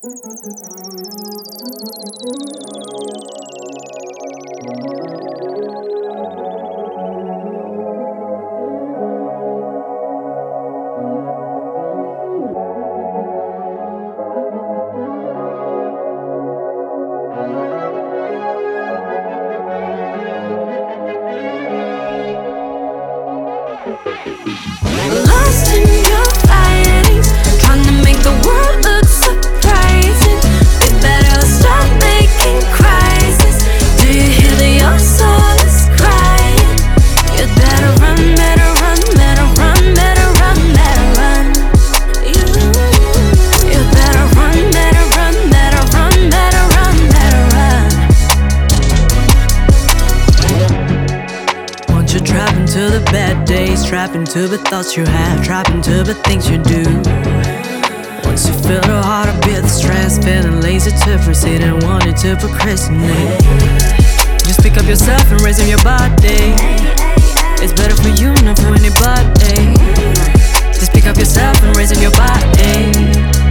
Lost in your findings, trying to make the world look surprising. You better stop making crises. Do you hear that your soul is crying? You better run, better run, better run, better run, better run. You better run, better run, better run, better run, better run. Once you're trapped into the bad days, trapped into the thoughts you have, trapped into the things you do. Once you feel the heart a bit stressed, feeling lazy to proceed and wanting to procrastinate, just pick up yourself and raise up your body. It's better for you, not for anybody. Just pick up yourself and raise up your body.